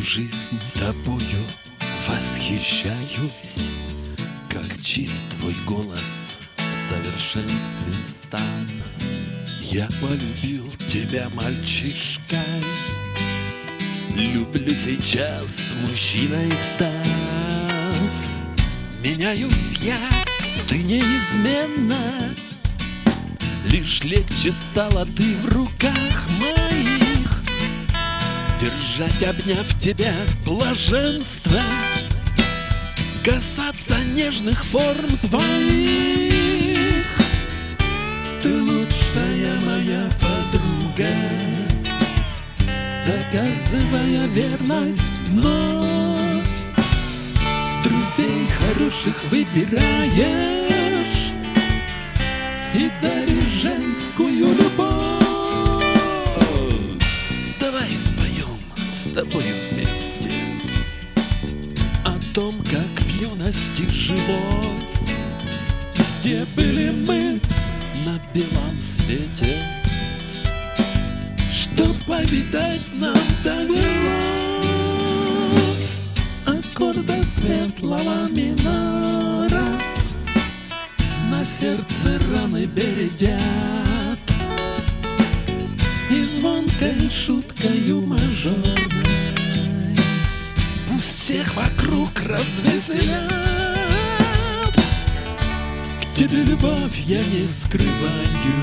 жизнь тобою восхищаюсь, как чист твой голос в совершенстве стан. Я полюбил тебя мальчишкой, люблю сейчас мужчиной став. Меняюсь я, ты неизменно, лишь легче стала ты в руках моих. Держать, обняв тебя, блаженство, касаться нежных форм твоих. Ты лучшая моя подруга, доказывая верность вновь. Друзей хороших выбираешь и даришь женскую любовь. Давай споем с тобой вместе о том, как в юности жилось, где были мы на белом свете, что повидать нам довелось. Аккорда светлого минора на сердце раны бередят, и звонкой шуткою мажорной пусть всех вокруг развеселят. К тебе любовь я не скрываю,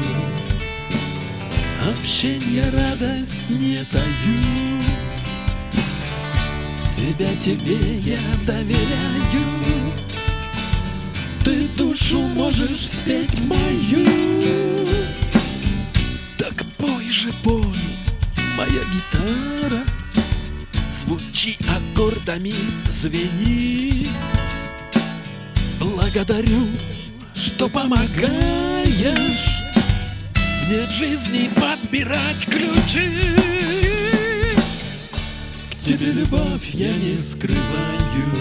общенья радость не таю. Себя тебе я доверяю, ты душу можешь спеть мою. Так пой же, пой, моя гитара, звучи аккордами, звени. Благодарю, что помогаешь мне в жизни подбирать ключи. К тебе любовь я не скрываю,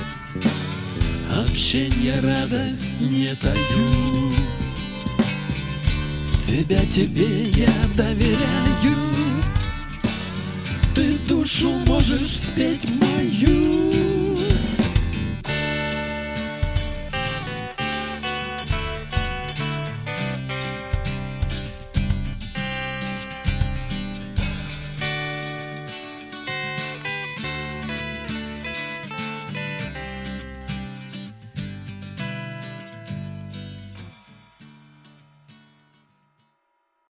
общенья радость не таю. Себя тебе я доверяю, ты душу можешь спеть мою.